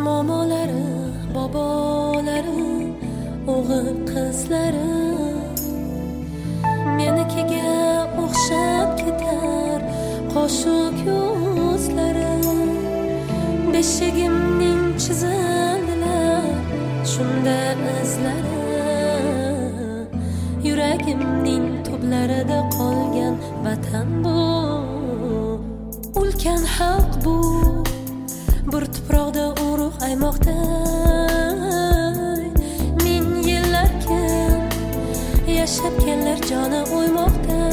Momolari, bobolari, o'g'il qizlari menikiga o'xshab ketar qo'shiq yuzlari. Beshigimning chizildilar shunda izlari. Yuragimning tublarida qolgan vatan bu, ulkan xalq bu. Bir tuproqda urug' aymoqda ming yillarkin yashab kellar joni o'ymoqda.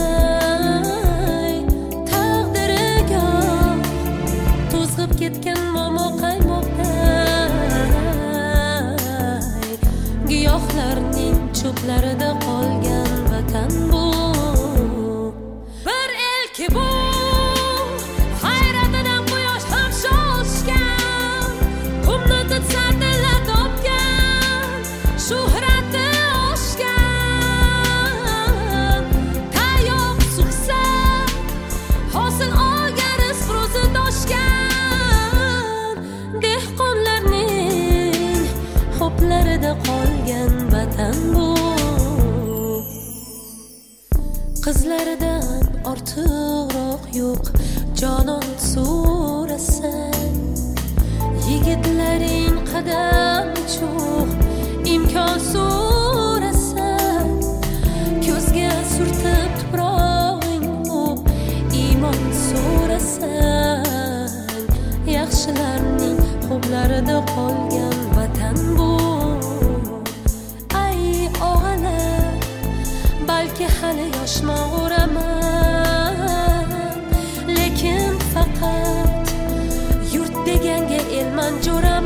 Taqdiriga to'zg'ib ketgan momo qaymoqda. Giyohlarning cho'plarida qolgan vatan bu. Bir elki bu qolgan vatan bu. Qizlaridan ortiqroq yo'q jonon so'rasan. Yigitlaring qadam cho'q imkon so'rasan. Ko'zga surtib tuprog'ing o'p iymon so'rasan. Yaxshilarning xo'blarida qolgan vatan bu. Balki hali yoshman o'raman, lekin faqat yurt deganga elman jo'raman.